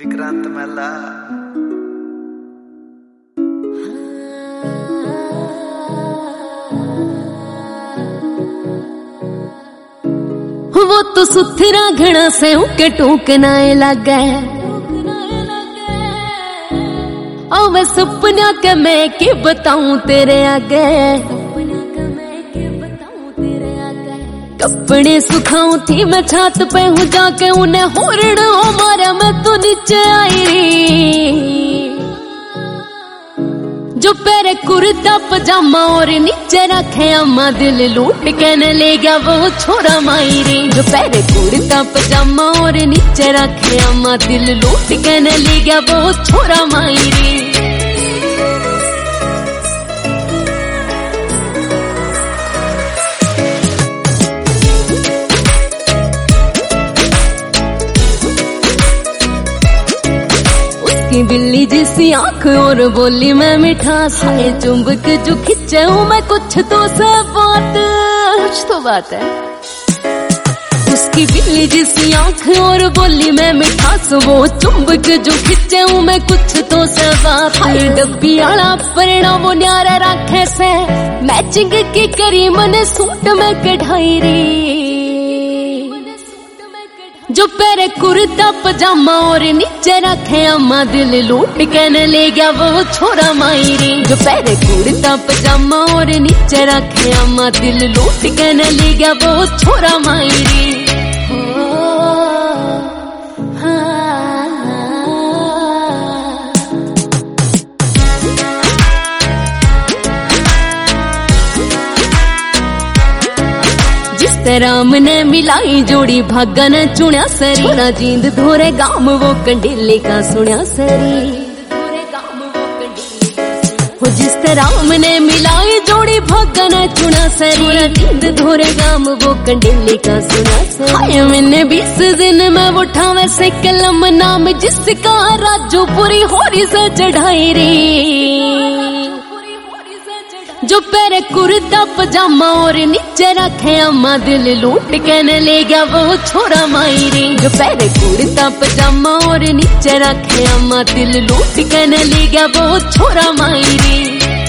विक्रांत मेला। वो तो सुथरा घना से के टूकनाए लगे, और मैं सपना के मैं के बताऊं तेरे आगे, कपड़े सुखाऊं थी मैं छात पे हूँ जाके उन्हें होरण हो मारा मैं तो नीचे आई री, जो पैरे कुर्ता पजामा और नीचे रखे अम्मा दिल लूट के न ले गया वो छोरा मायरी, जो पैरे कुर्ता पजामा और नीचे रखे अम्मा दिल लूट के न ले गया वो छोरा मायरी। बिल्ली जैसी आंख और बोली मैं मिठास है, चुंबक जो खिंचे हूँ मैं कुछ तो बात है। उसकी बिल्ली जैसी आंख और बोली मैं मिठास, वो चुंबक जो खिंचे हूँ मैं कुछ तो बात है। डब्बी आला परिणाम वो न्यारा रखे से मैचिंग की करी मने सूट में कढ़ाई री, जो पैरे कुर्ता पजामा और नीचे रखे अम्मा दिल लूट के न ले गया वो छोरा मायरी, जो पैरे कुर्ता पजामा और नीचे रखे अम्मा दिल लूट के न ले गया वो छोरा मायरी। राम ने मिलाई जोड़ी भागा ने चुनिया सरी, ना जींद धोरे गाम वो कंडीले का सुनिया सरी, जिस राम ने मिलाई जोड़ी भागा ने चुनिया सरी, ना जींद धोरे गाम वो कंडीले का सुनिया सरी। हाय मैंने 20 दिन में उठावे से कलम नाम जिसका राजू पूरी होरी से चढ़ाई री, जो पैरे कुर्ता पजामा और नीचे रखे अम्मा दिल लूट के न ले गया वो छोरा मायरी, जो पैरे कुर्ता पजामा और नीचे रखे अम्मा दिल लूट के न ले गया वो छोरा मायरी।